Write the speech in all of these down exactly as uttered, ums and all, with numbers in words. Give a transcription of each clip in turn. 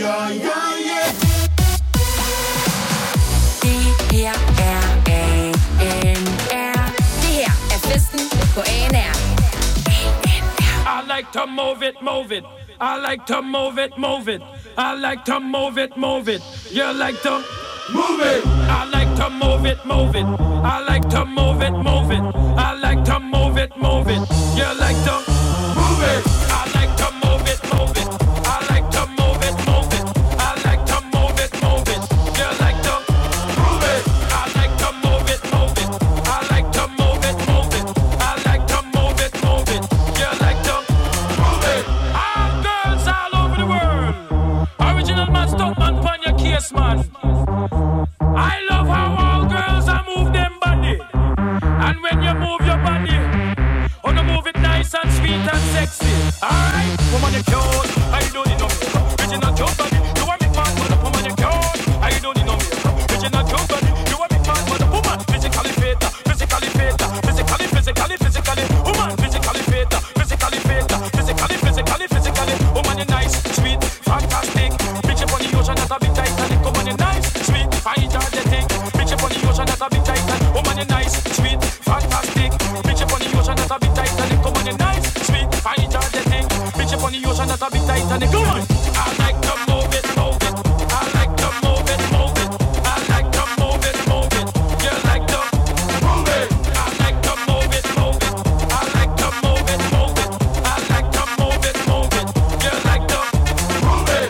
ja, ja, ja. Det her er A N R. Det her er festen på A N R. I like to move it, move it. I like to move it, move it. I like to move it, move it. You like to move it. I like to move it, move it. I like to move it, move it. I like to move it, move it. You like to move it. I like to move it, move it. I like to move it, move it. I like to move it, move it. You like to move it. I like to move it, move it. I like to move it, move it. I like to move it, move it. You like to move it. All girls all over the world. Original man, stunt man, pon your case, man. I love how all girls are move them body. And when you move your body, oh, you move it nice and sweet and sexy. Alright, woman, you cute. I don't need no makeup. Original cute body. You want me man, but woman, you cute. I don't need no makeup. Original cute body. You want me man, but woman, physically fit, physically fit, physically, physically, physically, woman, physically fit, physically fit, physically, physically, physically, woman, you nice, sweet, fantastic. Bitch up on the ocean, that's a big Titanic. Woman, you nice, sweet, fine, energetic. Bitch up on the ocean, that's a big Titanic. Woman, you nice, sweet, fantastic. Bitch up on the ocean, that's a big Titanic. Woman, you nice, sweet, fine, energetic. Bitch up on the ocean, that's a big Titanic. Come on, I like to move it, move it. I like to move it, move it. I like to move it, move it. You like to move it. I like to move it, move it. I like to move it, move it. I like to move it, move it. You like to move it.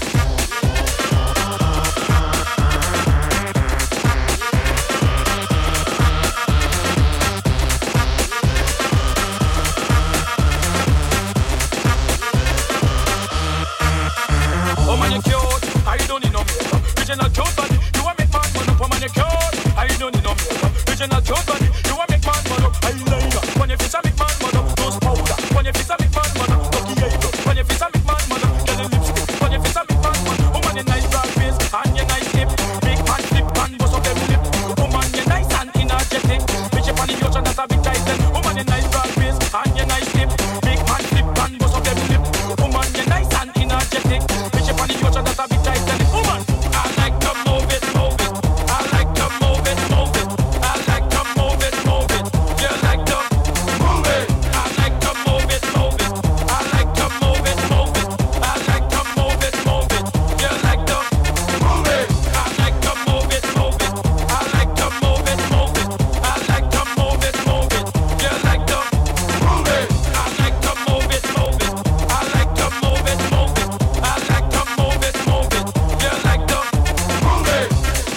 Oh man, you cute. I don't need no makeup. Original cute body. You want make man man up. Oh man, you cute. I don't need no makeup. Original cute body. You want make man man up. Eyeliner. When you face a make man man up. Nose powder. When you face a make man man up. Lucky eyebrow. When you face a make man man up. Get a lipstick. When you face a make man man up. Oh man, you nice broad face and you nice lip. Make man flip and bust up them lip. Oh man, you nice and energetic. Bitch up on the ocean, that's a big titan. Oh man, you nice broad face and you nice lip. Make man flip and bust up them lip. Oh man, you nice and energetic. Bitch up on the ocean, that's a big titan. Oh man, I like to move it, move it. I like to move it, move it. I like to move it, move it. You like to move it. I like to move it, move it. I like to move it, move it. I like to move it, move it. You like to move it. I like to move it, move it. I like to move it, move it. I like to move it, move it. You like to move it. I like to move it, move it. I like to move it, move it. I like to move it, move it. You like to move it.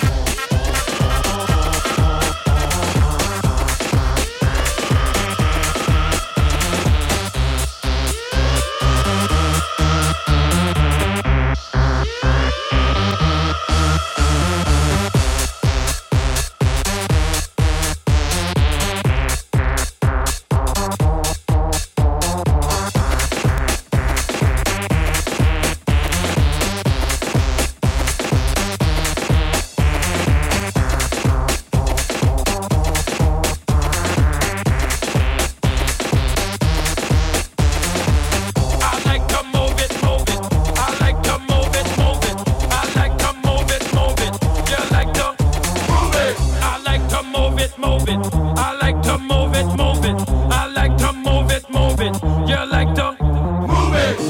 I like to move it, move it. I like to move it, move it. I like to move it, move it. You like to move it. I like to move it, move it. I like to move it, move it. I like to move it, move it. You like to move it.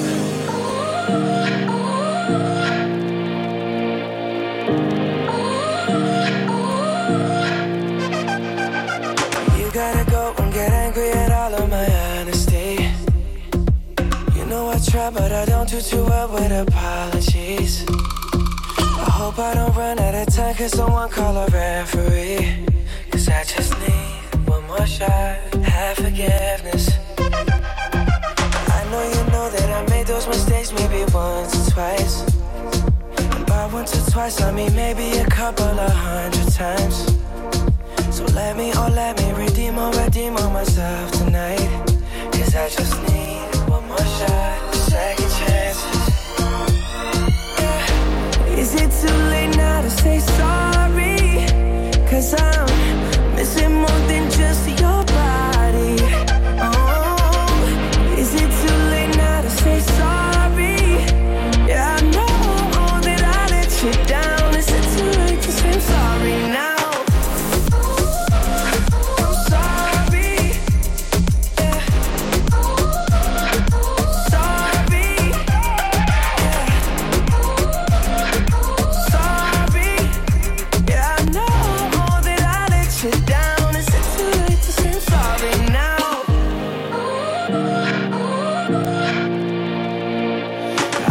You gotta go and get angry at all of my honesty. You know I try, but I don't do too well with apologies. I hope I don't run out of time, cause someone call a referee. Cause I just need one more shot, have forgiveness. I know you know that I made those mistakes maybe once or twice. And by once or twice, I mean maybe a couple of hundred times. So let me, oh let me redeem or redeem on myself tonight. Cause I just need one more shot, second chances. Yeah. Is it too late now to say sorry? Cause I'm missing more than just your body. Oh, is it too late now to say sorry? Yeah, I know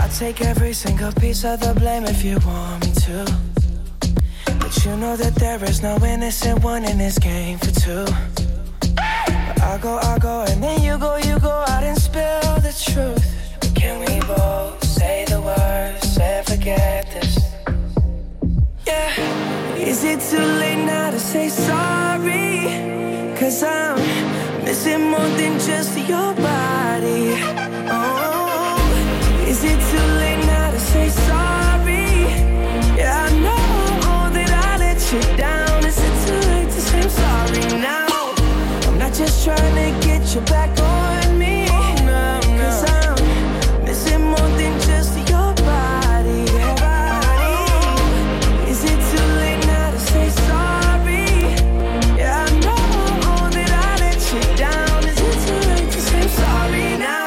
I'll take every single piece of the blame if you want me to. But you know that there is no innocent one in this game for two. But I go, I go, and then you go, you go out and spill the truth. But can we both say the words and forget this? Yeah. Is it too late now to say sorry? Cause I'm missing more than just your body. Oh, is it too late now to say sorry? Yeah, I know that I let you down. Is it too late to say I'm sorry now? I'm not just trying to get you back on me. No, no. Cause I'm missing more than just your body. Oh, is it too late now to say sorry? Yeah, I know that I let you down. Is it too late to say I'm sorry now?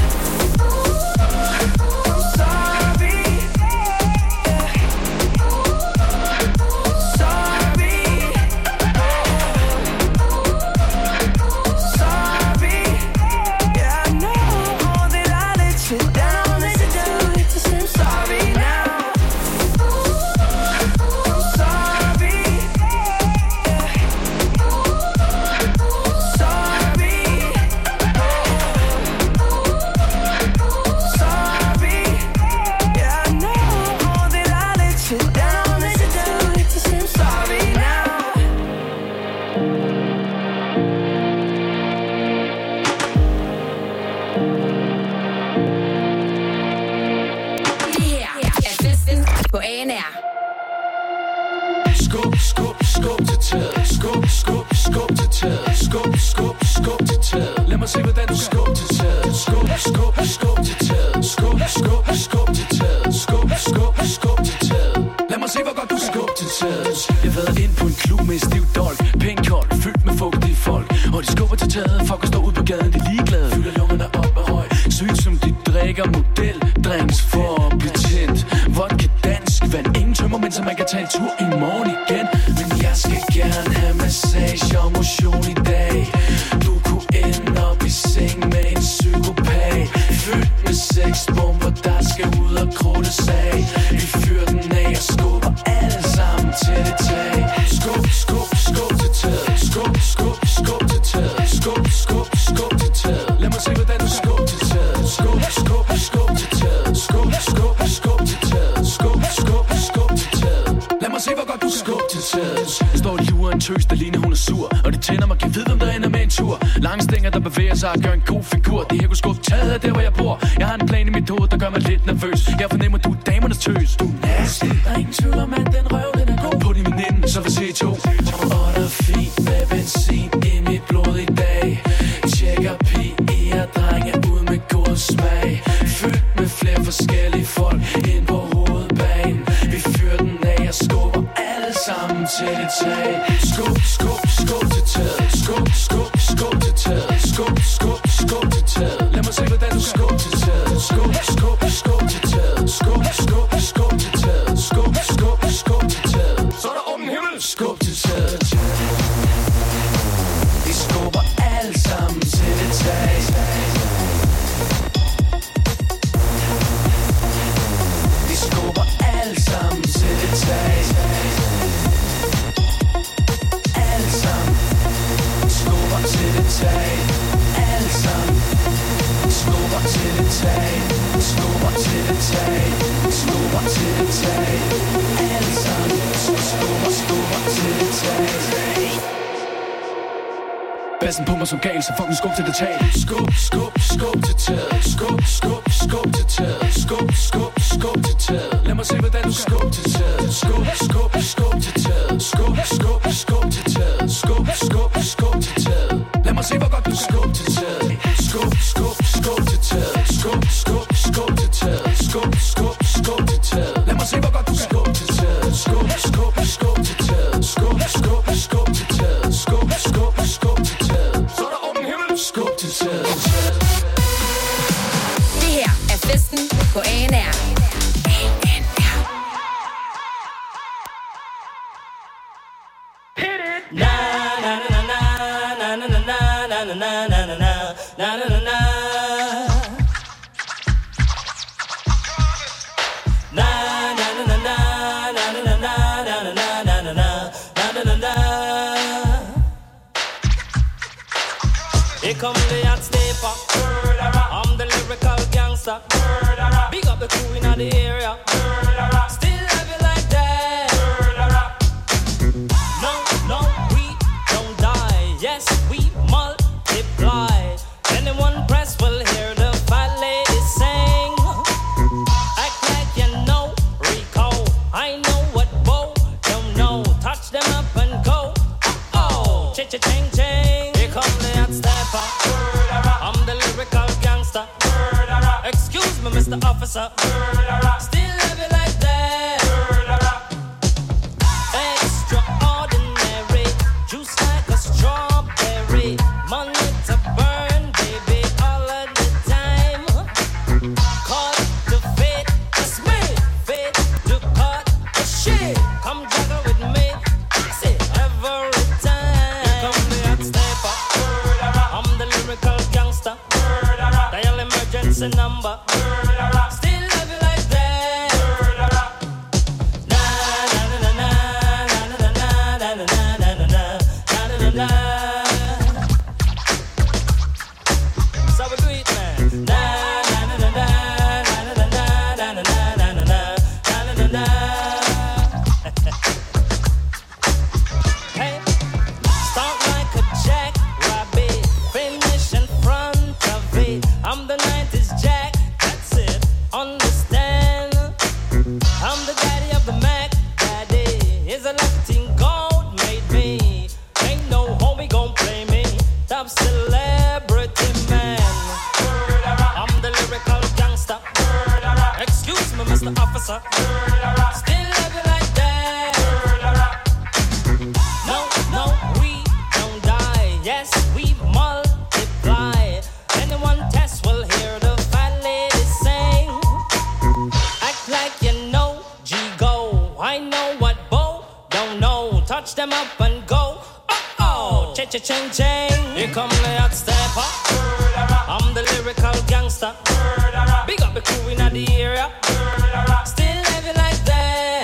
Og gør en god figur. Det her kunne skubbe taget af der, hvor jeg bor. Jeg har en plan i mit hoved, der gør mig lidt nervøs. Jeg fornemmer, du er damernes tøs. Du er nasty. Der er ingen tvivl om, at den røv, den er god. På din veninde, så vil se to. Og der er fint med benzin i mit blod i dag. Tjekker piger, drenge ud med god smag. Fyldt med flere forskellige folk ind på hovedbanen. Vi fyrer den af og skubber alle sammen til det tag. Skub, skub, skub til taget. Skub, skub, skub til taget. Skub, skub, skub til taget. Lad mig se, hvordan du skub til taget. Skub, skub, skub til taget. Skub, skub, skub til taget. Skub, skub, skub til taget. Så er der åben himmel. Skub til taget. Vi skubber alle sammen til det tag. Vi skubber alle sammen til det tag. Alle sammen skubber til det tag. Alle sammen skubber til det tag. Skubber til det tag. Skubber til det tag. Alle sammen skubber, skubber til det tag. Bassen pumper som gal, så fucking skub til det tag. Skub, skub, skub til taget. Skub, skub, skub til taget. Skub, skub, skub til taget. Lad mig se, hvordan du skub til taget. Skub, skub, skub til taget. Skub, skub, skub til taget. Skub, skub, skub til taget. Lad mig se, hvor godt du skub til taget. Skub, skub, skub til taget. Skub, skub, skub til taget. Skub, skub, skub til taget. Lad mig se, hvor godt du skub til taget. Skub, skub, skub til taget. Skub, skub, skub til taget. Skub, skub, skub til taget. Så er der åben himmel. Skub til taget. Det her er festen på A N R. A N R. stepper. I'm the lyrical gangster. Big up the crew in the area. Still love you like that. No, no, we don't die. Yes, we multiply. Anyone press will hear the fat lady sing. Act like you know Rico. I know what Bo don't know. Touch them up and go. Oh, cha-cha-ching ching. Here come the hot stepper. I'm the lyrical gangster. Excuse me, Mister Officer. Still love you like that. Extraordinary. Juice like a strawberry. Money to burn, baby, all of the time. Caught the fate, that's me. Fate to cut the shit. Come juggle with me. See, every time. Here come the hot stepper. I'm the lyrical gangster. Dial emergency number. Still love you like that. Na na na na na na na na na na na na na na. So we do it, man. Na na na na na na na na na na na na na na. Hey, start like a jackrabbit, finish in front of it. I'm the nineties Jack, that's it. Understand? I'm the daddy of the Mac Daddy. Is a Latin gold made me. Ain't no homie gon' play me. Top celebrity man. I'm the lyrical gangster. Excuse me, Mister Officer. Still love you like that. No, no, we don't die. Yes, we multiply. Anyone test will hear the fat lady sing. Act like you know G-Go. I know what Bo don't know. Touch them up and go. Oh-oh, cha-cha-ching-ching. Here come the hot stepper. I'm the lyrical gangster. Big up the crew in the area. Still love you like that.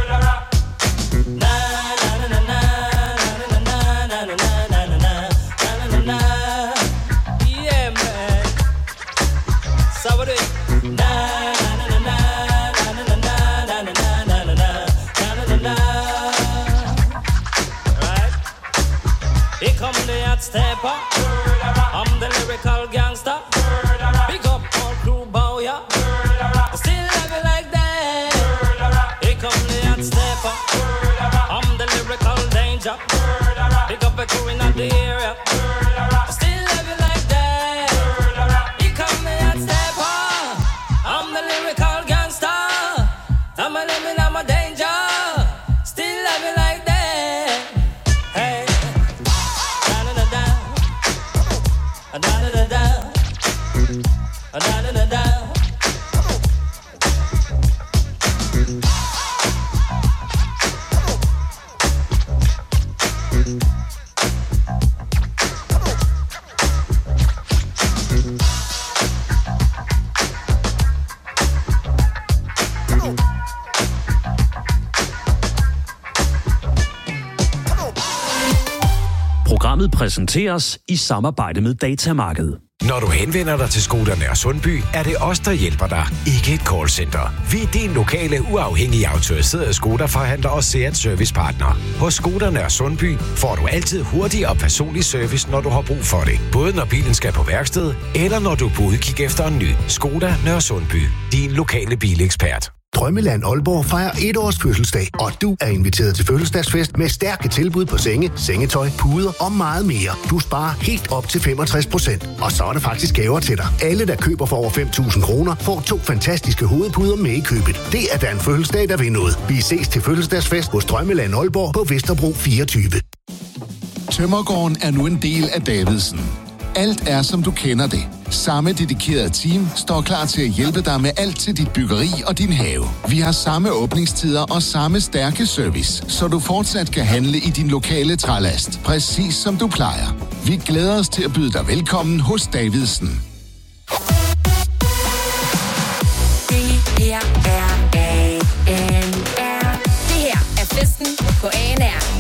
Na na na na na na na na na na na na na na. Yeah, man. So we do it. Na na na na na na na na na na na na na na. Right. Here come the hot stepper. I'm the lyrical gangster. Big up all crew bow ya. Still love you like that. Here come the hot stepper. I'm the lyrical danger. Big up the crew in the area. Still love you like that. Here come the hot stepper. I'm the lyrical gangster. I'm a limit, I'm a danger. Still love you like that. Hey. Da-da-da-da. Da-da-da-da. Da-da-da-da. Programmet præsenteres i samarbejde med Datamarked. Når du henvender dig til Skoda Nørre Sundby, er det os, der hjælper dig, ikke et callcenter. Vi er din lokale, uafhængige autoriserede Skoda-forhandler og Seat servicepartner. Hos Skoda Nørre Sundby får du altid hurtig og personlig service, når du har brug for det. Både når bilen skal på værksted, eller når du er på udkig efter en ny. Skoda Nørre Sundby, din lokale bilekspert. Drømmeland Aalborg fejrer et års fødselsdag, og du er inviteret til fødselsdagsfest med stærke tilbud på senge, sengetøj, puder og meget mere. Du sparer helt op til femogtres procent, og så er der faktisk gaver til dig. Alle, der køber for over fem tusind kroner, får to fantastiske hovedpuder med i købet. Det er da en fødselsdag, der vil noget. Vi ses til fødselsdagsfest hos Drømmeland Aalborg på Vesterbro fireogtyve. Tømmergården er nu en del af Davidsen. Alt er, som du kender det. Samme dedikerede team står klar til at hjælpe dig med alt til dit byggeri og din have. Vi har samme åbningstider og samme stærke service, så du fortsat kan handle i din lokale trælast, præcis som du plejer. Vi glæder os til at byde dig velkommen hos Davidsen. Det her er A N R. Det her er festen på A N R.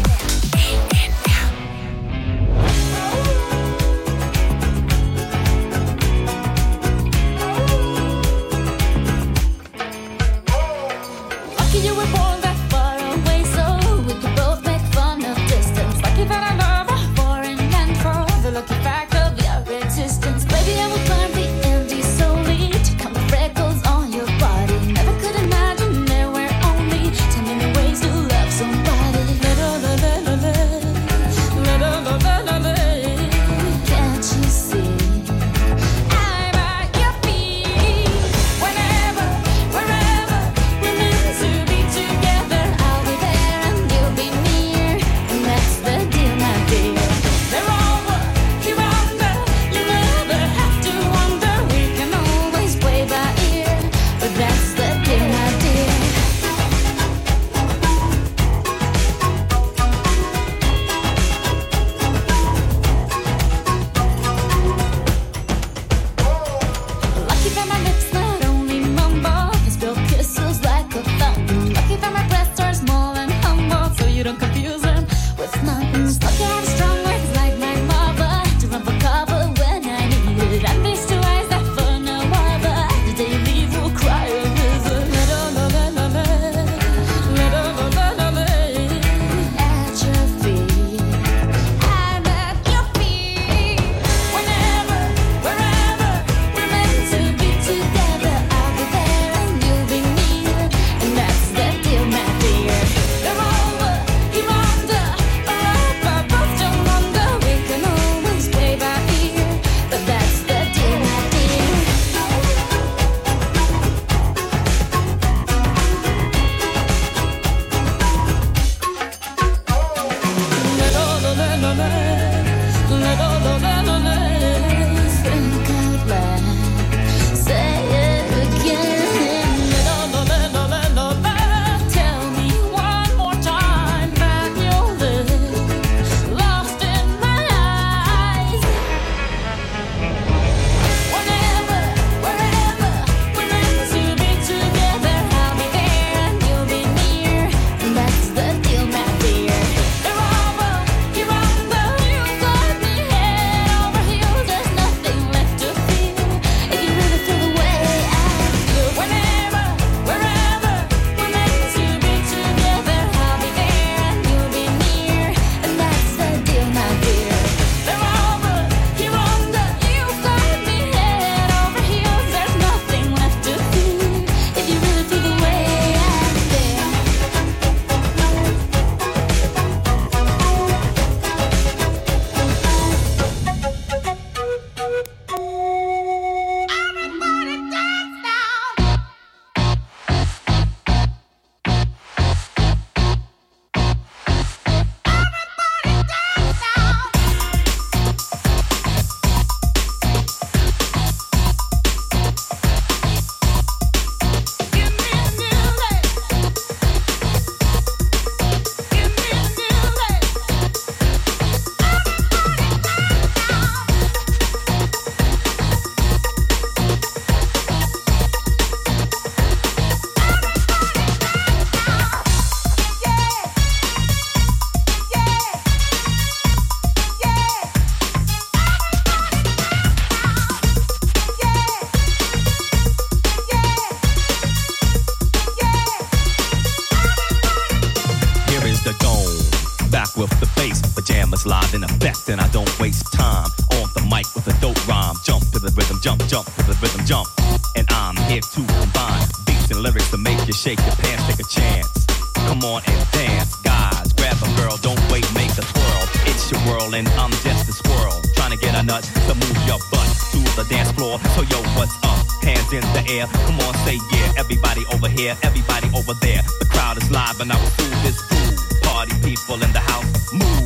pajamas live in effect, and I don't waste time on the mic with a dope rhyme. Jump to the rhythm, jump, jump to the rhythm, jump. And I'm here to combine beats and lyrics to make you shake your pants, take a chance. Come on and dance, guys, grab a girl, don't wait, make a twirl. It's your world and I'm just a squirrel, trying to get a nut to move your butt to the dance floor. So yo, what's up? Hands in the air, come on, say yeah. Everybody over here, everybody over there. The crowd is live and I will do this fool. Party people in the house, move.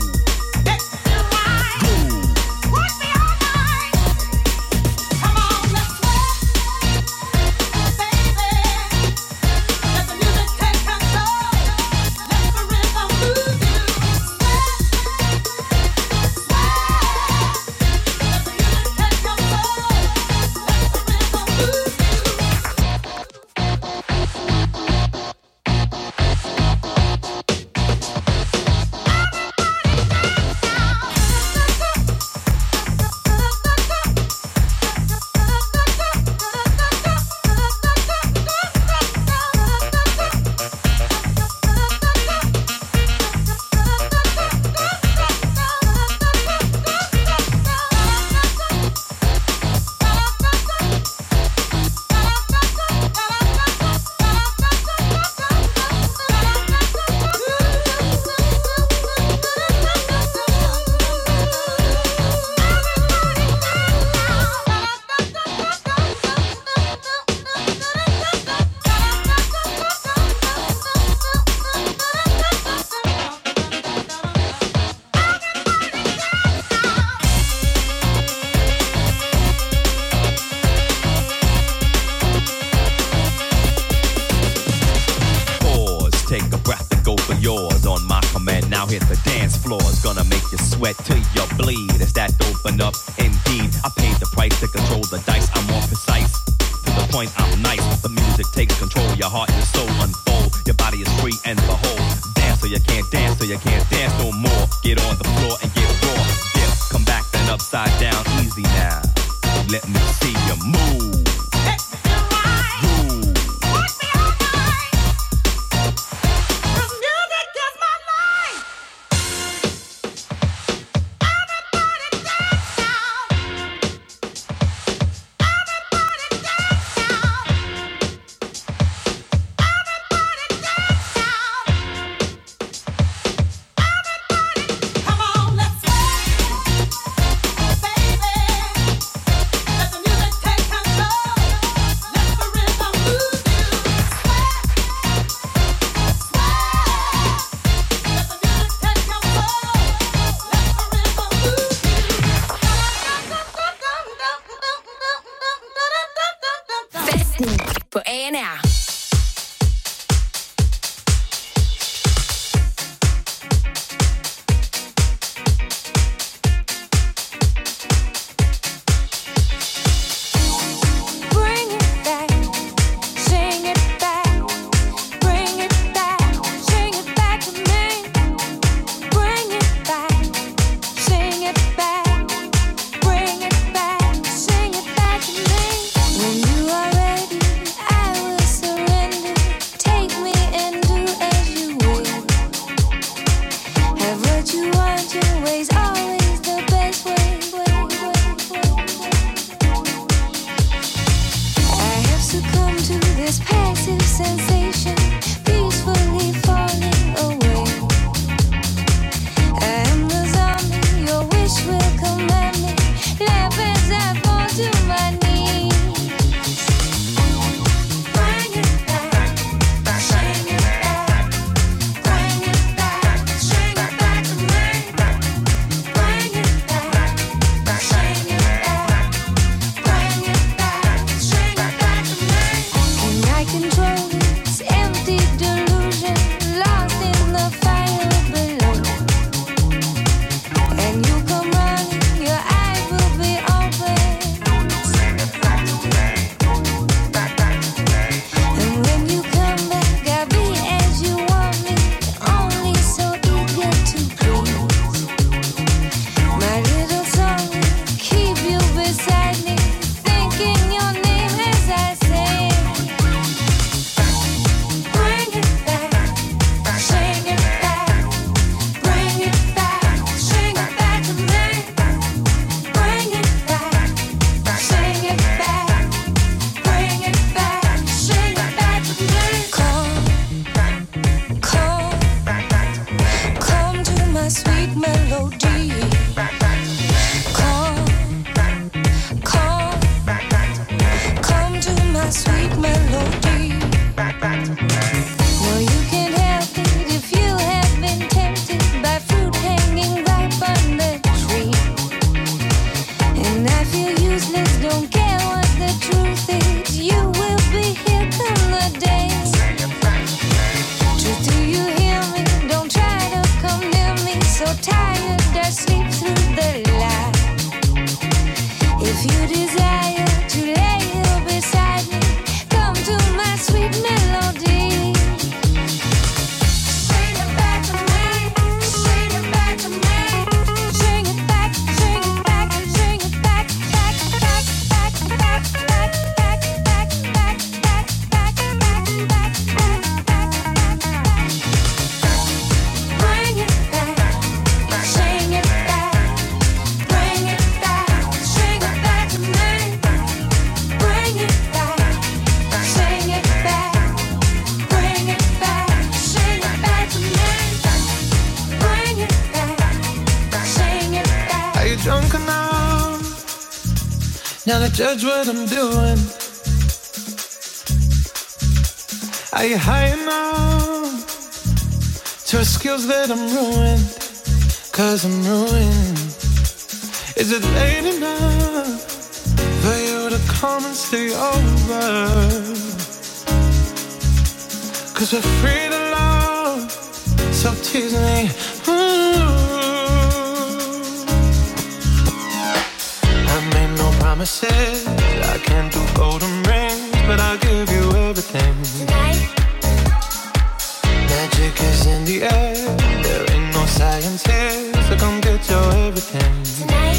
Now hit the dance floor, it's gonna make you sweat till you bleed. It's that open up, indeed. I paid the price to control the dice. I'm more precise, to the point I'm nice. The music takes control, your heart and soul unfold. Your body is free and behold. Dance so you can't dance, so you can't dance no more. Get on the floor and get raw. Dip, come back then upside down, easy now. Let me see you move. På A N R. Now to judge what I'm doing. Are you high enough to skills that I'm ruined? Cause I'm ruined. Is it late enough for you to come and stay over? Cause we're free to love, so tease me. Mm. promises. I can't do golden rings, but I'll give you everything. Tonight. Magic is in the air. There ain't no science here, so come get your everything. Tonight.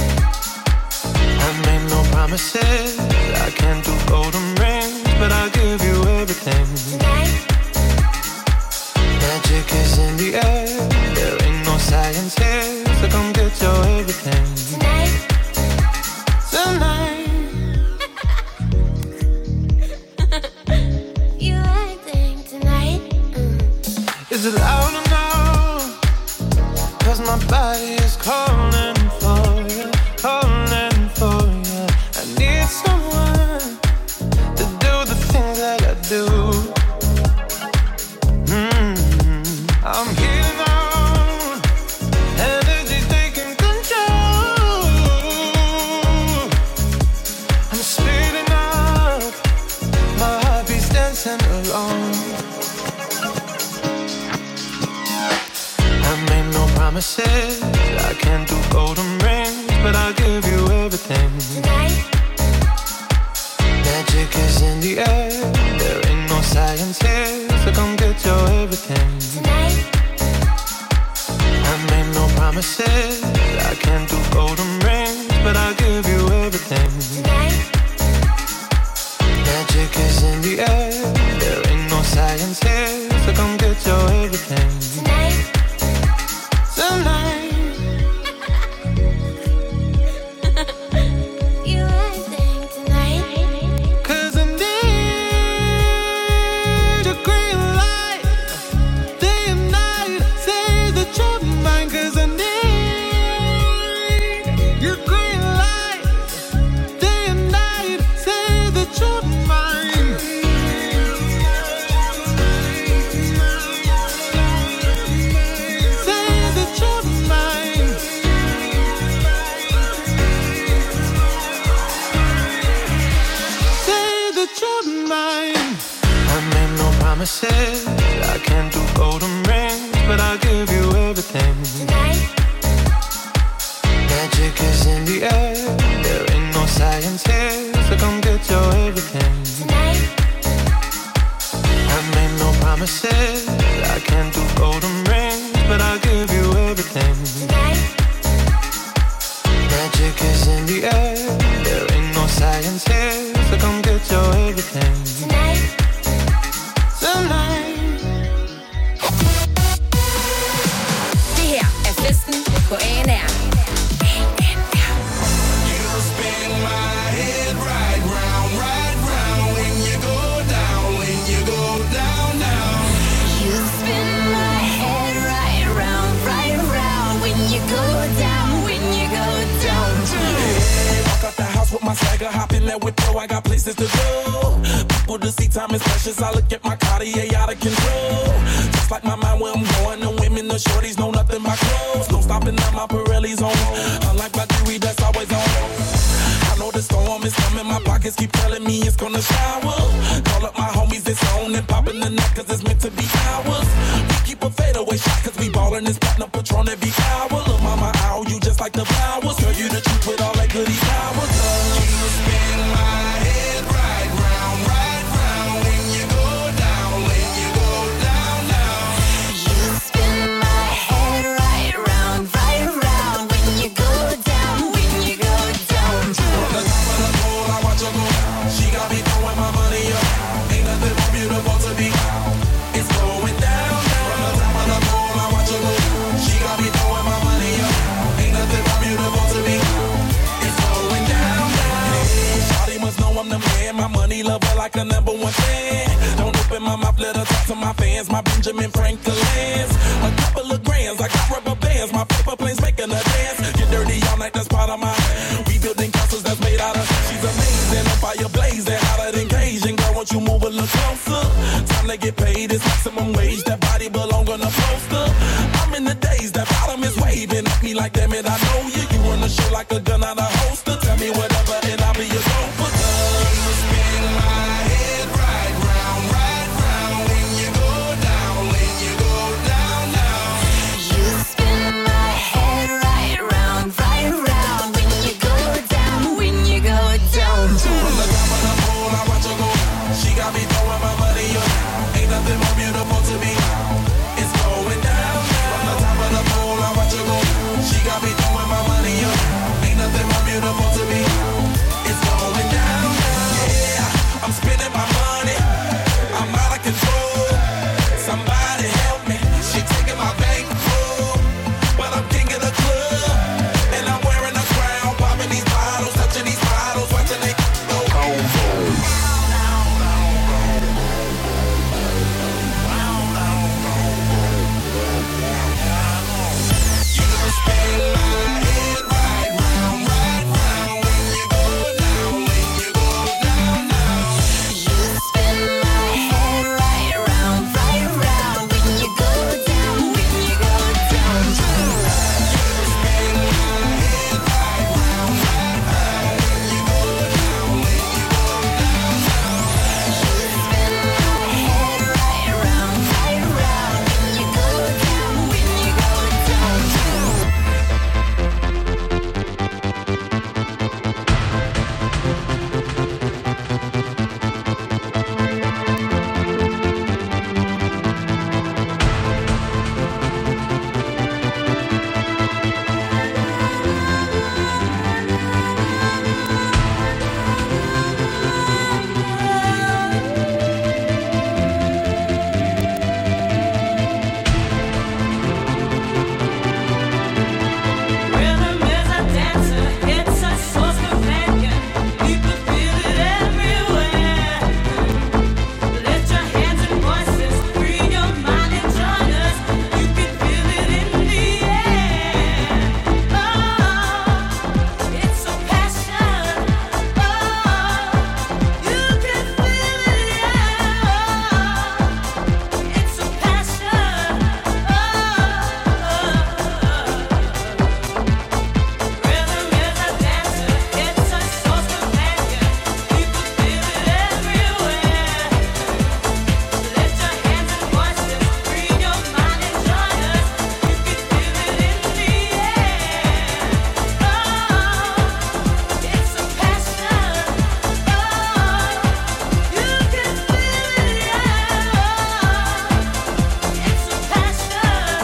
I made no promises. I can't do golden rings, but I'll give you everything. Tonight. Magic is in the air. There ain't no science here, so come get your everything. Tonight. Tonight. You acting tonight. Mm. Is it loud or no? 'Cause my body is calling for you, calling for you. I need someone to do the things that I do. Mm-hmm. I'm here now. Energy taking control. I'm speeding up. My heartbeat's dancing along. I made no promises. I can't do golden rings, but I'll give you everything. Tonight. Magic is in the air. There ain't no science here, so come get your everything. Tonight. I made no promises. I can't do golden rings, but I'll give you everything. Tonight. Magic is in the air. There ain't no science here, so come get your everything. Tonight. Tonight. You acting tonight. 'Cause I need a green light. Day and night, say that you're mine. 'Cause I need your green light. Day and night, say that you're mine. Say that you're mine. Say that you're mine. I made no promises. I can't do golden rings, but I'll give you everything. Tonight. Magic is in the air. There ain't no science here, so come get your everything. Tonight. I made no promises. I can't do golden rings, but I'll give you everything. Tonight. Magic is in the air. There ain't no science here, so come get your everything. Tonight. Tonight. Det her er festen på A N R. With my swagger, hop in that window, I got places to go. People to see, time is precious. I look at my Cartier out of control. Just like my mind where I'm going, the women, the shorties know nothing but clothes. No stopping at my Pirelli's on. Unlike my jewelry, that's always on. I know the storm is coming, my pockets keep telling me it's gonna shower. Call up my homies, it's on and popping the neck, cause it's meant to be ours. We keep a fadeaway shot, cause we ballin' this platinum Patron every hour. Look, mama, ow, you just like the flowers. Girl, you the truth with all that goody powers. You spin my head right round, right round. When you go down, when you go down, down. You spin my head right round, right round. When you go down, when you go down. From the top of the pole, I watch her go down. She got me throwing my money up. Ain't nothing more beautiful to be. It's going down, down. From the top of the pole, I watch her go down. She got me throwing my money up. Ain't nothing more beautiful to be. It's going down, down. Shawty must know I'm the man. My money lover like a number one fan. Don't open my mouth, let her talk to my fans. My Benjamin Franklin's. A couple of grands, I got rubber bands. My paper planes making a dance. Get dirty all night, that's part of my. We building castles that's made out of. She's amazing, on fire blazing, hotter than Cajun. Girl, won't you move a little closer? Time to get paid, it's maximum wage. That body belong on a poster. I'm in the days, that bottom is waving at me like, damn it, I know you. You run the show like a gun out of holster. Tell me whatever and I'll be your gopher. You spin my head right round, right round. When you go down, when you go down, down. You spin my head right round, right round. When you go down, when you me. It's going down, down. From the top of the pole, I watch her go. She got me throwing my money up. Ain't nothing more beautiful to me. It's going down, down. Yeah, I'm spending my money. I'm out of control. Somebody help me. She taking my bankroll, but I'm king of the club, and I'm wearing a crown, popping these bottles, touching these bottles, watching they go home. You gon' spin my head right round, right round when you go down, when you go down, down. You spin my head right round, right round when you go down, when you go down. You gon' spin my head right round, right round when you go down, when you go down, down. You spin my head right round, right round when you go down, when you go down. Rhythm is a dancer, it's a source companion. People feel it everywhere. Lift your hands and voices, free your mind and join us. You can feel it in the air. Oh, it's a passion. Oh, you can feel it, yeah. It's a passion. Oh. Rhythm is a dancer, it's a source companion. People feel it everywhere. Lift your hands and voices, free your mind and join us. You can feel it in the air. Oh, it's a passion. Oh, you can feel it, yeah. It's a passion.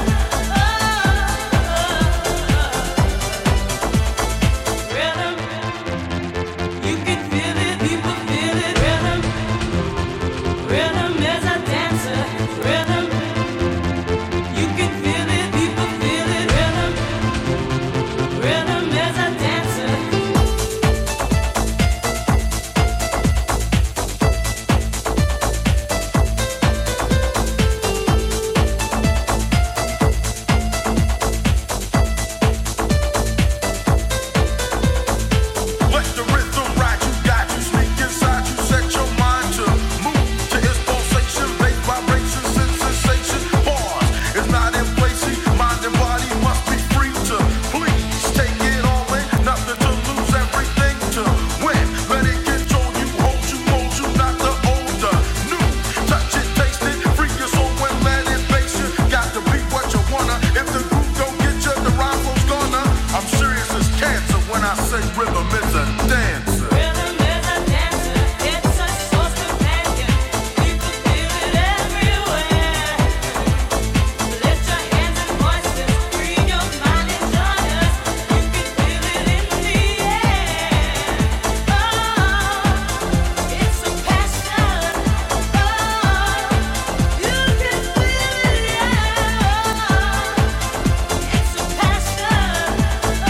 Rhythm, you can feel it, people feel it. Rhythm, rhythm is a dancer. Rhythm, you can feel it, people feel it. Rhythm, rhythm is a dancer. Let the rhythm ride, you got you sneak inside, you set your mind to move to its pulsation, bass vibration, sense sensation. Pause, it's not in place. See, mind and body must be free to please take it all in. Nothing to lose, everything to win. Let it control you, hold you, mold you, not the older, new. Touch it, taste it, free your soul and let it base you. Got to be what you wanna. If the groove don't get you, the rhyme flow's gonna. I'm serious as cancer when I say rhythm is a dancer. Rhythm is a dancer, it's a source companion. People feel it everywhere. Lift your hands and voices, free your mind and join us. You can feel it in the air. Oh, it's a passion. Oh, you can feel it, yeah. It's a passion. Oh.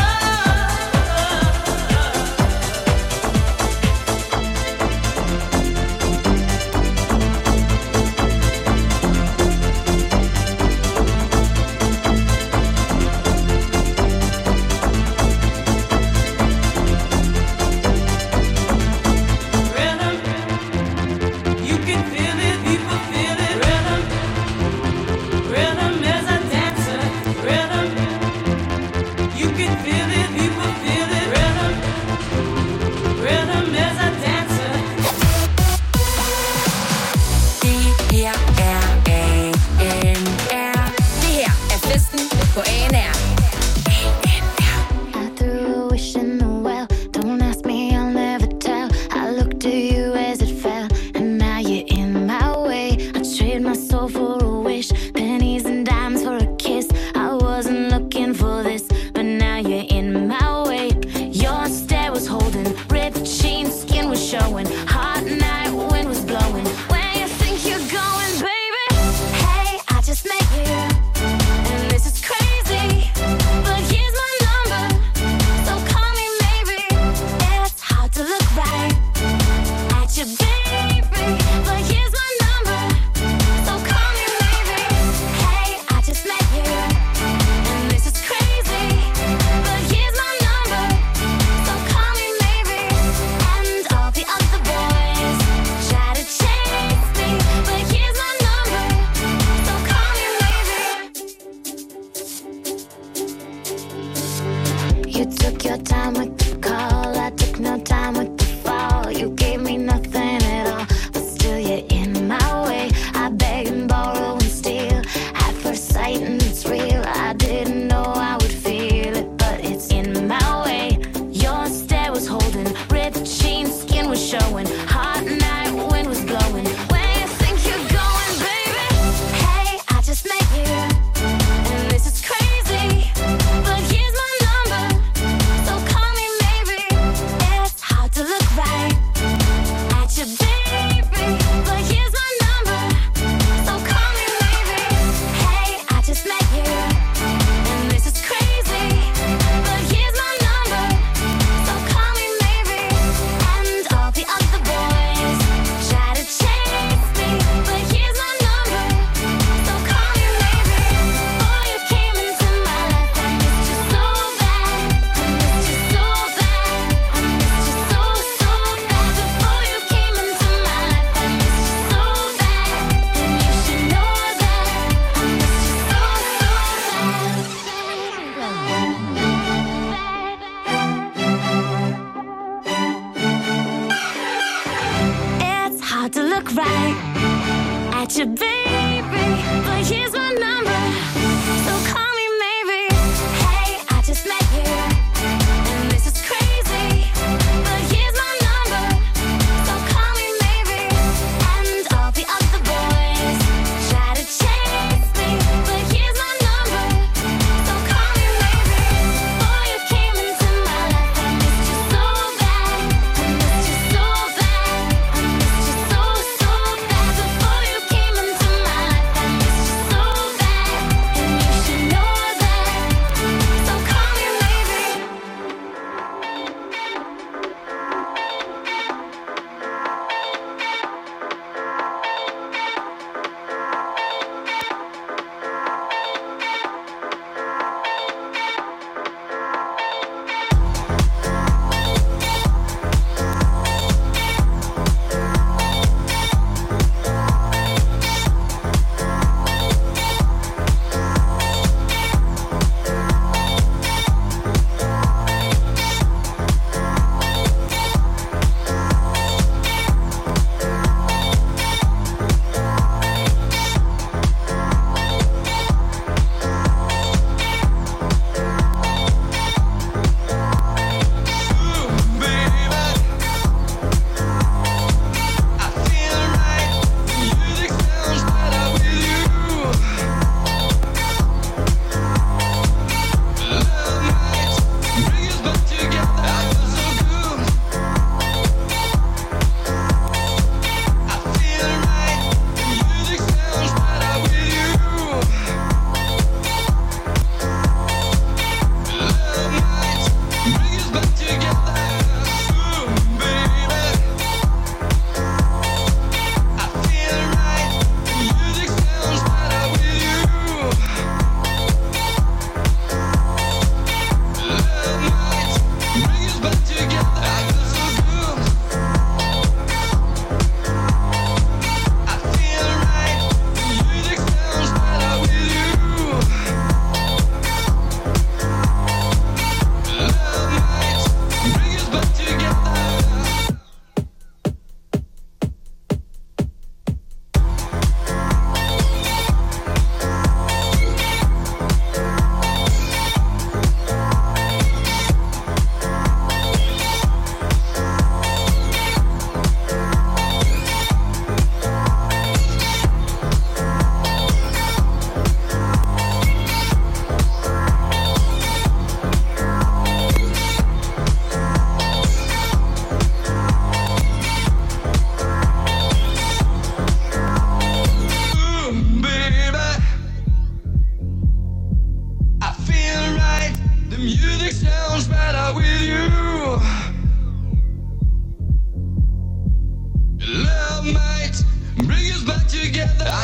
Rhythm, you can feel it, people feel it. Rhythm, rhythm is a dancer. Rhythm, you can feel it, people feel it. Rhythm, rhythm is a dancer. Det her er A N R. Det her er festen på A N R. I threw a wish in the well. Don't ask me, I'll never tell. I looked to you as it fell, and now you're in my way. I trade my soul for a wish.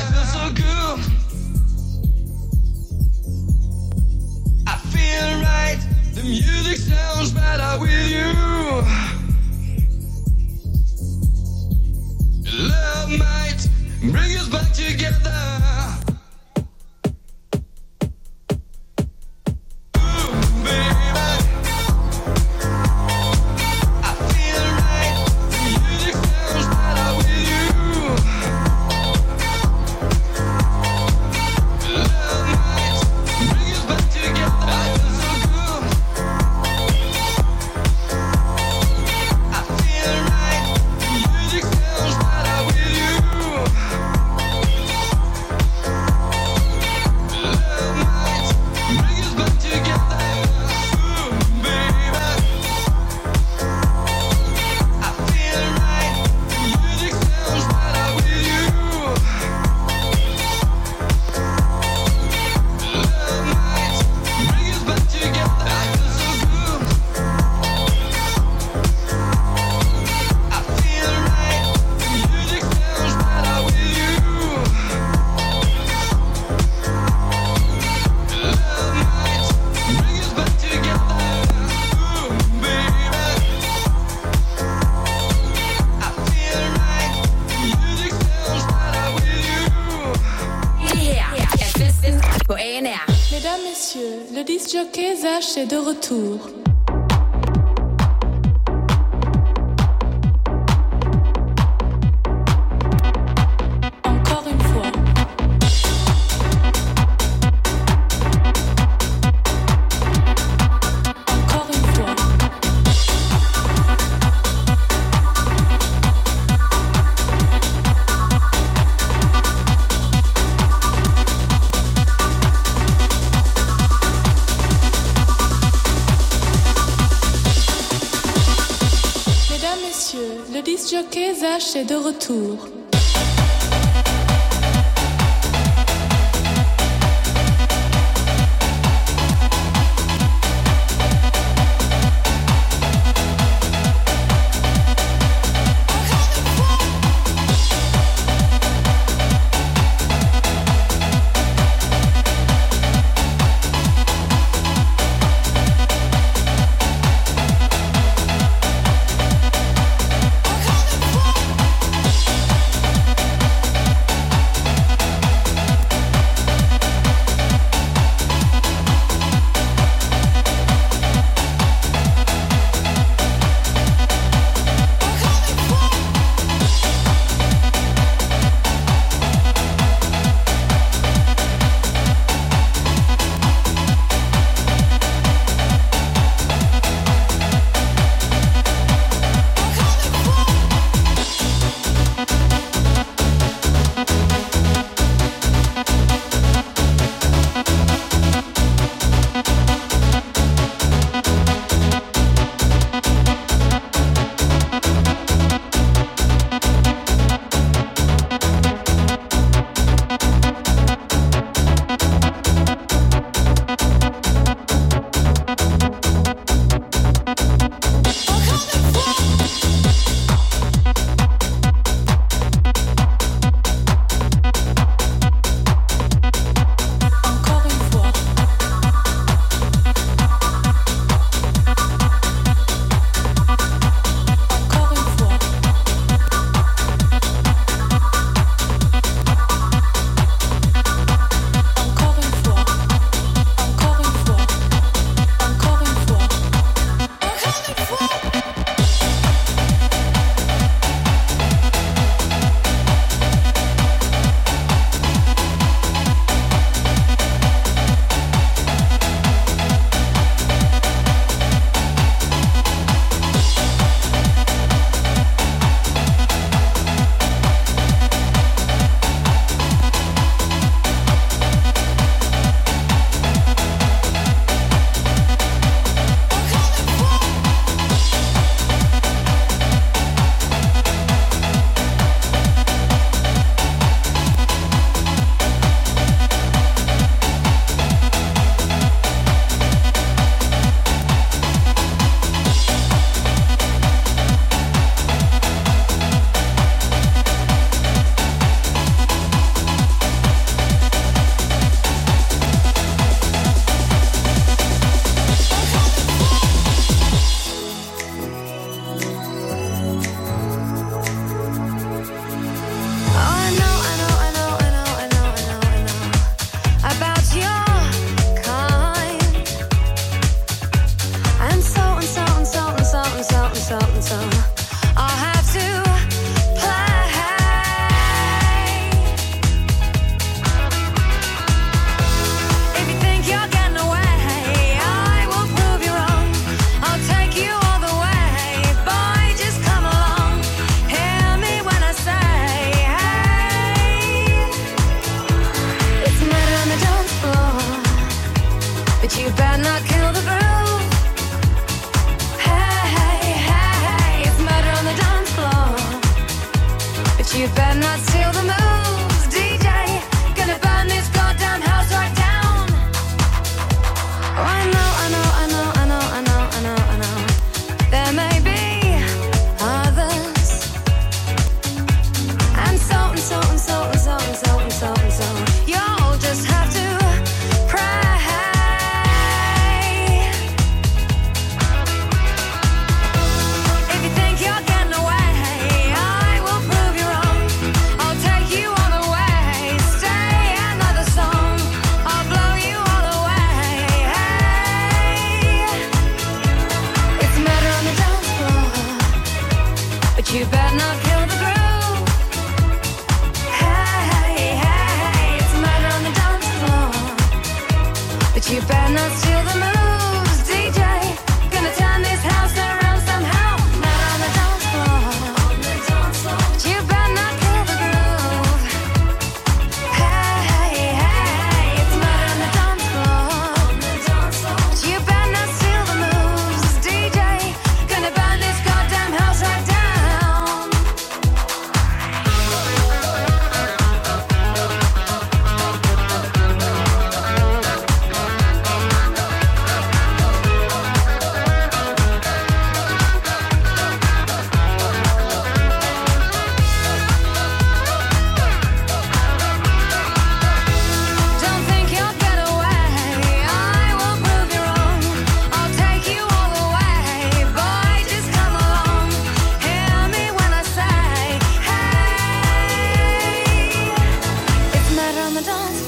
feel so good. I feel right. The music sounds better with you. Love might bring us back together. Le disc-jockey Zach est de retour. Encore une fois. Encore une fois. Le disc-jockey Zach est de retour.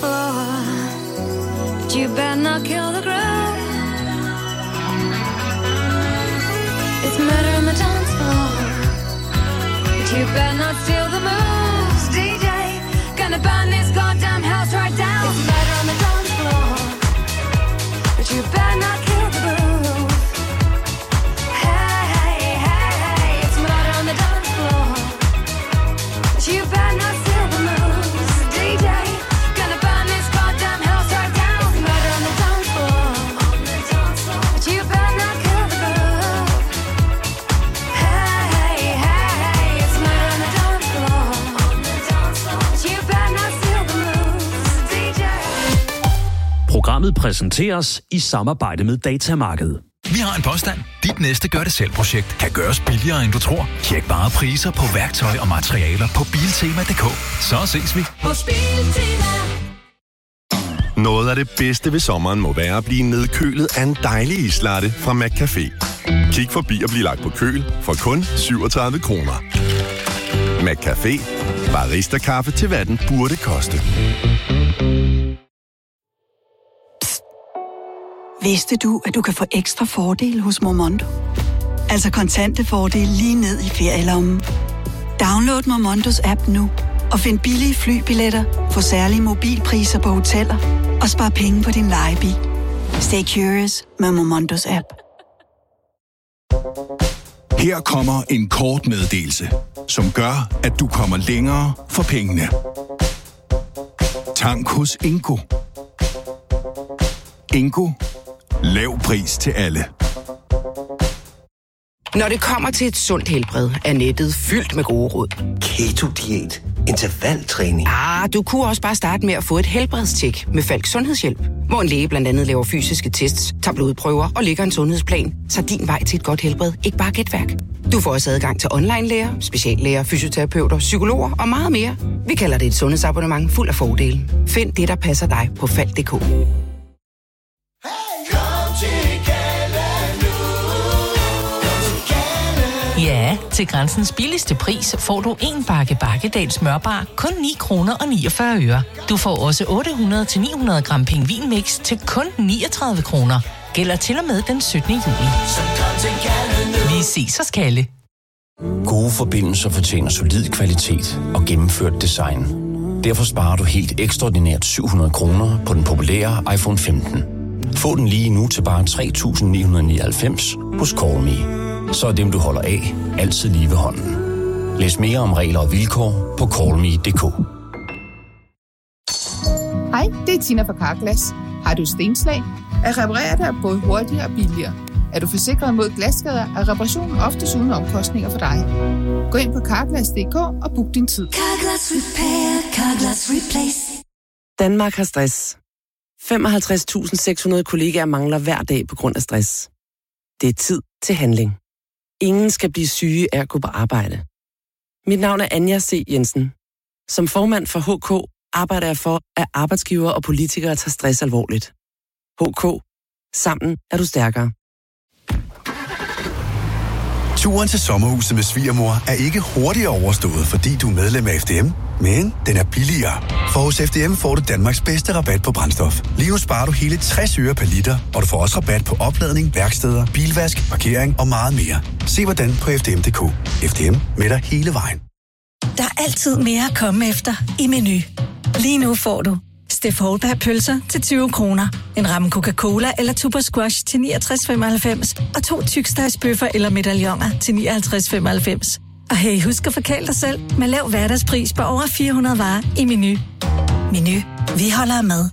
floor. But you better not kill the groove. It's murder on the dance floor. But you better not steal the moves. D J, gonna burn this goddamn house right down. It's murder on the dance floor. But you better not kill the groove. Hey, hey, hey, hey, it's murder on the dance floor. But you better not steal the moves. D J, gonna burn this goddamn house right down. It's murder on the dance floor. But you better not kill the groove. Hey, hey, hey, it's murder on the dance floor. But you better not steal the moves. D J. Programmet præsenteres i samarbejde med Datamarked. Vi har en påstand. Dit næste gør-det-selv-projekt kan gøres billigere, end du tror. Tjek bare priser på værktøj og materialer på biltema punktum d k. Så ses vi. Hos Biltema. Noget af det bedste ved sommeren må være at blive nedkølet af en dejlig islatte fra McCafé. Kig forbi og bliv lagt på køl for kun syvogtredive kroner. McCafé. Barista-kaffe til hvad den burde koste. Vidste du, at du kan få ekstra fordele hos Momondo? Altså kontante fordele lige ned i ferielommen. Download Momondos app nu og find billige flybilletter, få særlige mobilpriser på hoteller og spar penge på din lejebil. Stay curious med Momondos app. Her kommer en kort meddelelse, som gør, at du kommer længere for pengene. Tank hos Ingo. Ingo. Lav pris til alle. Når det kommer til et sundt helbred, er nettet fyldt med gode råd. Keto-diæt, intervaltræning. Ah, du kunne også bare starte med at få et helbredstjek med Falk Sundhedshjælp, hvor en læge blandt andet laver fysiske tests, tager blodprøver og lægger en sundhedsplan, så din vej til et godt helbred ikke bare er gætværk. Du får også adgang til online-læger, speciallæger, fysioterapeuter, psykologer og meget mere. Vi kalder det et sundhedsabonnement fuld af fordele. Find det, der passer dig på falk punktum d k. Ja, til Grænsens billigste pris får du en bakke Bakkedal smørbar kun ni kroner og niogfyrre øre. Du får også otte hundrede til ni hundrede gram pingvinmix til kun niogtredive kroner. Gælder til og med den syttende juli. Vi ses hos Kalle. Gode forbindelser fortjener solid kvalitet og gennemført design. Derfor sparer du helt ekstraordinært syv hundrede kroner på den populære iPhone femten. Få den lige nu til bare tre tusind ni hundrede nioghalvfems hos CallMe. Så er dem, du holder af, altid lige ved hånden. Læs mere om regler og vilkår på callme punktum d k. Hej, det er Tina fra Carglass. Har du stenslag? At reparere dig både hurtigere og billigere. Er du forsikret mod glasskader, er reparationen oftest uden omkostninger for dig. Gå ind på carglass punktum d k og book din tid. Carglass Repair, Carglass Replace. Danmark har stress. femoghalvtreds tusind seks hundrede kollegaer mangler hver dag på grund af stress. Det er tid til handling. Ingen skal blive syge af at gå på arbejde. Mit navn er Anja C. Jensen. Som formand for H K arbejder jeg for, at arbejdsgivere og politikere tager stress alvorligt. H K. Sammen er du stærkere. Turen til sommerhuset med svigermor er ikke hurtigere overstået, fordi du er medlem af F D M, men den er billigere. For hos F D M får du Danmarks bedste rabat på brændstof. Lige nu sparer du hele tres øre per liter, og du får også rabat på opladning, værksteder, bilvask, parkering og meget mere. Se hvordan på f d m punktum d k. F D M med dig hele vejen. Der er altid mere at komme efter i Menu. Lige nu får du Steff Holberg pølser til tyve kroner, en ramme Coca-Cola eller Tuborg Squash til niogtres femoghalvfems og to tykstegsbøffer eller medaljoner til nioghalvtreds femoghalvfems. Og hey, husk at forkæle dig selv med lav hverdagspris på over fire hundrede varer i Menu. Menu. Vi holder med.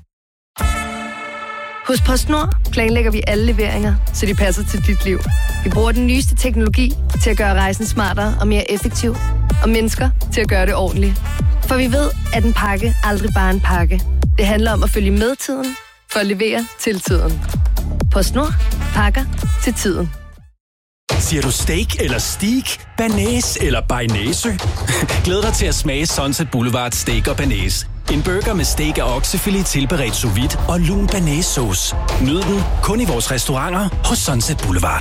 Hos PostNord planlægger vi alle leveringer, så de passer til dit liv. Vi bruger den nyeste teknologi til at gøre rejsen smartere og mere effektiv, og mennesker til at gøre det ordentligt. For vi ved, at en pakke aldrig bare er en pakke. Det handler om at følge med tiden, for at levere til tiden. PostNord. Pakker til tiden. Siger du steak eller steak? Banæs eller bearnaise? Glæd dig til at smage Sunset Boulevard Steak og Banæs. En burger med steak og oksefilet tilberedt sous vide og lun banæssauce. Nyd den kun i vores restauranter hos Sunset Boulevard.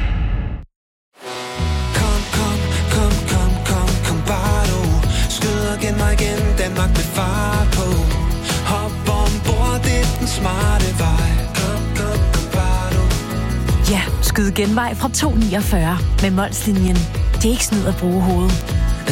Kom, kom, kom, kom, kom, kom bare du. Skyd og gen mig igen, Danmark med far på. Hop skyd genvej fra to niogfyrre med Molslinjen. Det er ikke snyd at bruge hovedet.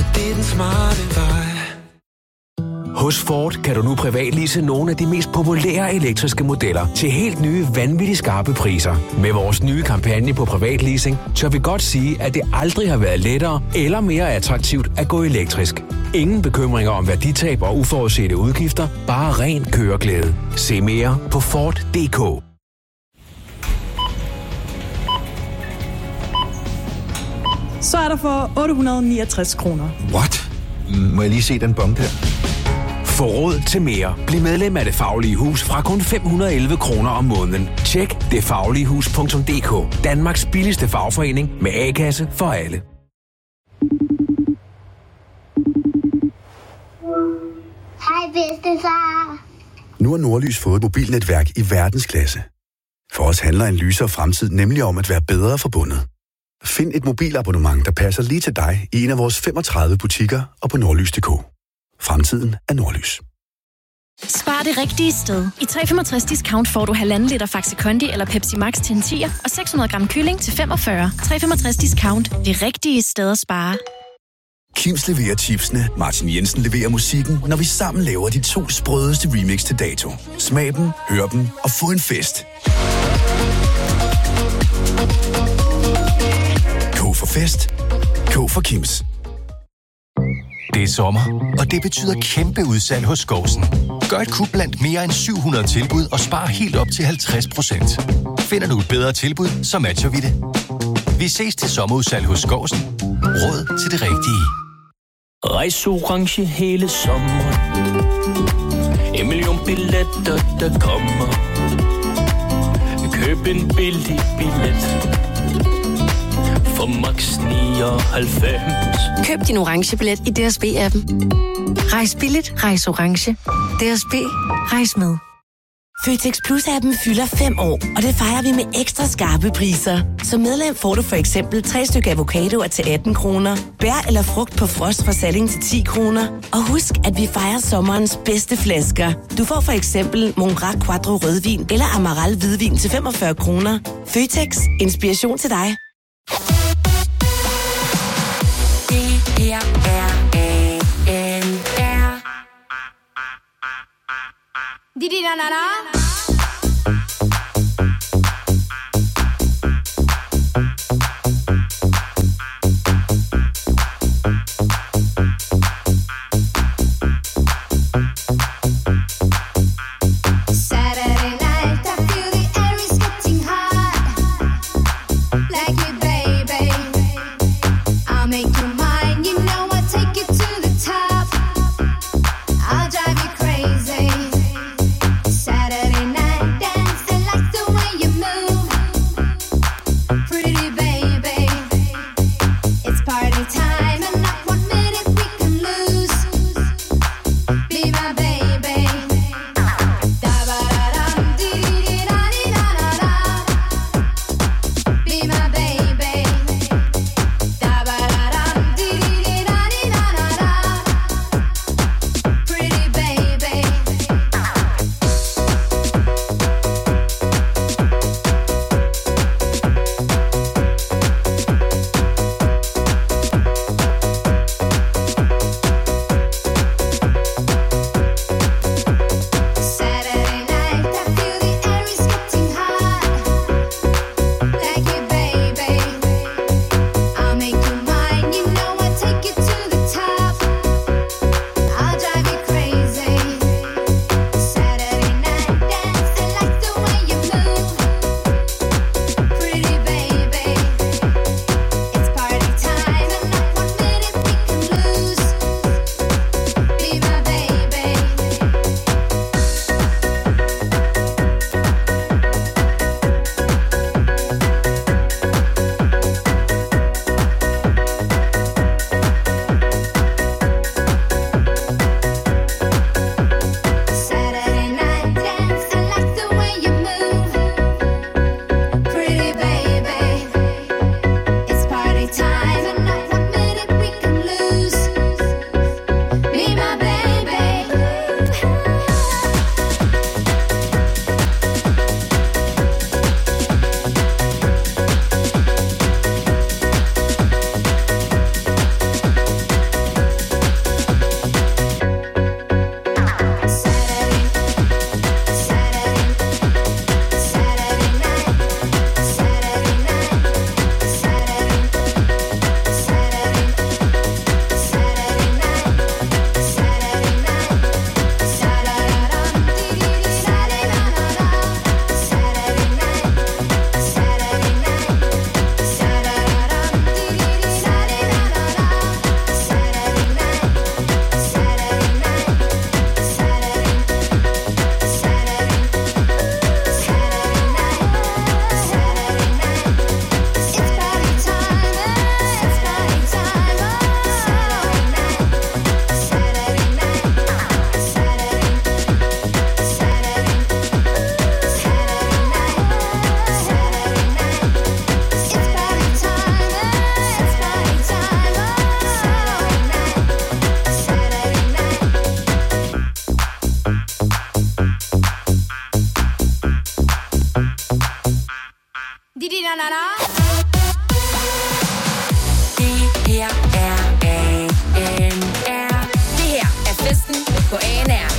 Hos Ford kan du nu privatlease nogle af de mest populære elektriske modeller til helt nye, vanvittigt skarpe priser. Med vores nye kampagne på privatleasing, tør vi godt sige, at det aldrig har været lettere eller mere attraktivt at gå elektrisk. Ingen bekymringer om værditab og uforudsete udgifter, bare ren køreglæde. Se mere på Ford punktum d k. Så er der for otte hundrede og niogtres kroner. What? Må jeg lige se den bombe der? Få råd til mere. Bliv medlem af Det Faglige Hus fra kun fem hundrede og elleve kroner om måneden. Tjek det faglige hus punktum d k. Danmarks billigste fagforening med A-kasse for alle. Hej bedstefar. Nu har Nordlys fået et mobilnetværk i verdensklasse. For os handler en lysere fremtid nemlig om at være bedre forbundet. Find et mobilabonnement, der passer lige til dig i en af vores femogtredive butikker og på nordlys punktum d k. Fremtiden er Nordlys. Spar det rigtige sted. I tre komma femogtres discount får du halvanden liter Faxi Kondi eller Pepsi Max til en tier og seks hundrede gram kylling til femogfyrre. tre komma femogtres discount. Det rigtige sted at spare. Kims leverer chipsene, Martin Jensen leverer musikken, når vi sammen laver de to sprødeste remix til dato. Smag dem, hør dem og få en fest. K for fest. K for Kims. Det er sommer, og det betyder kæmpe udsalg hos Skovsen. Gør et kup blandt mere end syv hundrede tilbud og spar helt op til halvtreds procent. Finder du et bedre tilbud, så matcher vi det. Vi ses til sommerudsalg hos Skovsen. Råd til det rigtige. Rejs orange hele sommeren. En million billetter, der kommer. Køb en billig billet. For max nioghalvfems. Køb din orange billet i D S B-appen. Rejs billigt, rejs orange. D S B, rejs med. Føtex Plus-appen fylder fem år, og det fejrer vi med ekstra skarpe priser. Som medlem får du for eksempel tre stykker avocadoer til atten kroner, bær eller frugt på frost fra Salling til ti kroner. Og husk, at vi fejrer sommerens bedste flasker. Du får for eksempel Mongrac Quattro rødvin eller Amaral hvidvin til femogfyrre kroner. Føtex, inspiration til dig. Det her er A N R. Didi na na na. Saturday na na na. Det her er A N R. Det her er festen på A N R.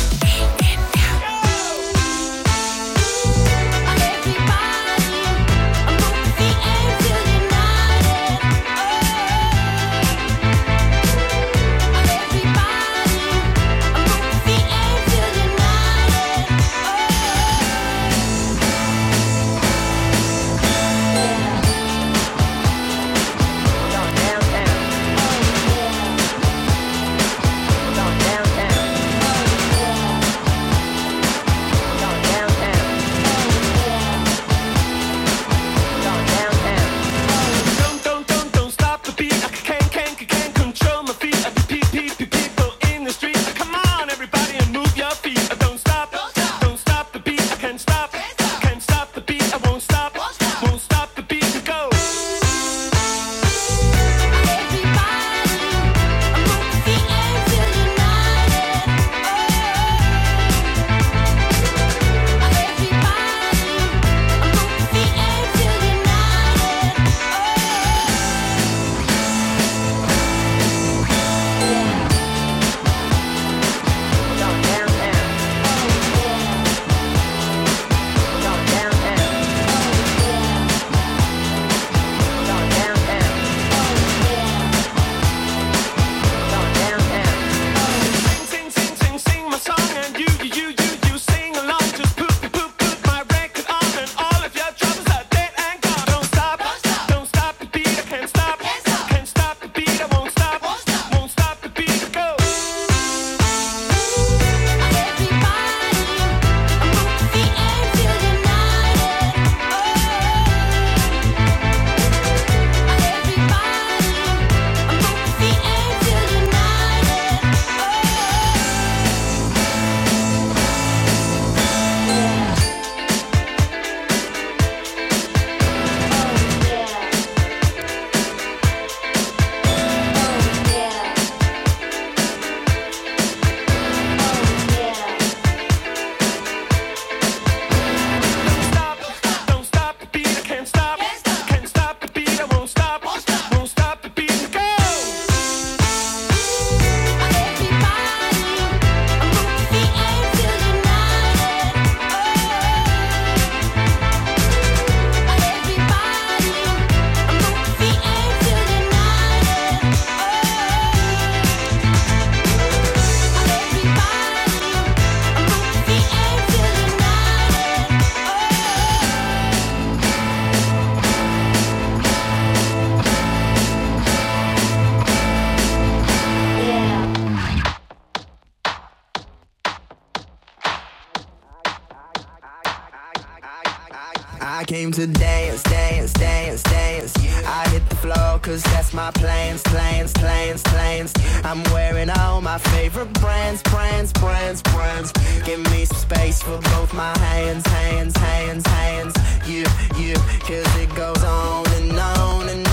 I came to dance, dance, dance, dance. I hit the floor cause that's my plans, plans, plans, plans. I'm wearing all my favorite brands, brands, brands, brands. Give me some space for both my hands, hands, hands, hands. You, you, cause it goes on and on and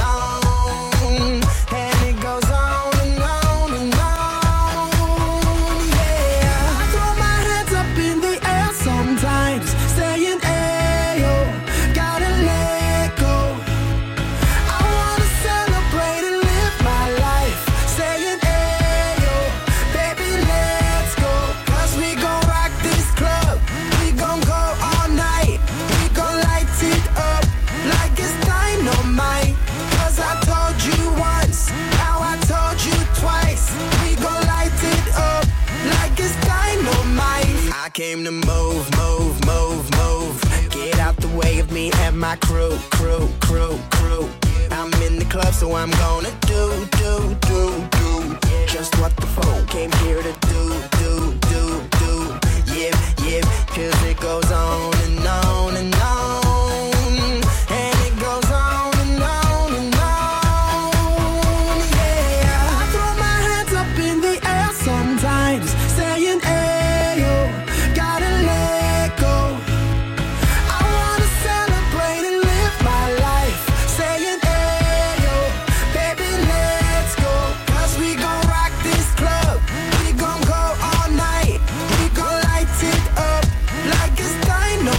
on. And it goes on and on and on. Yeah, I throw my hands up in the air sometimes, saying ayo, gotta let go. I wanna celebrate and live my life, saying ayo, baby let's go. Cause we gon' rock this club, we gon' go all night. We gon' light it up like it's dynamite. Cause I told you once, now I told you twice. We gon' light it up like it's dynamite. I came to move, move, move, move. Get out the way of me and my crew, crew, crew, crew. I'm in the club, so I'm gonna do, do, do, do just what the phone came here to do, do, do, do. Yeah, yeah, cause it goes on and on and on. And it goes on and on and on. Yeah, I throw my hands up in the air sometimes, saying ayo, gotta let go. I wanna celebrate and live my life, saying ayo, baby let's go. Cause we gon' rock this club, we gon' go all night. We gon' light it up like it's dynamite.